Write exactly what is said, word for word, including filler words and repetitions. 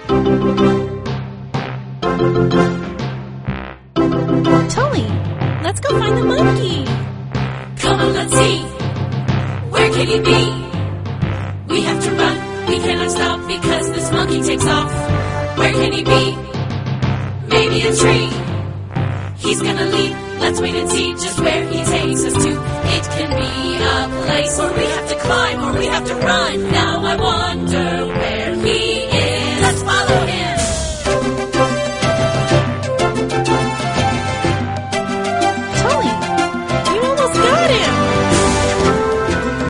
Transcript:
Tully, let's go find the monkey. Come on, let's see. Where can he be? We have to run. We cannot stop because this monkey takes off. Where can he be? Maybe a tree. He's gonna leap. Let's wait and see just where he takes us to. It can be a place where we have to climb or we have to run. Now I wonder where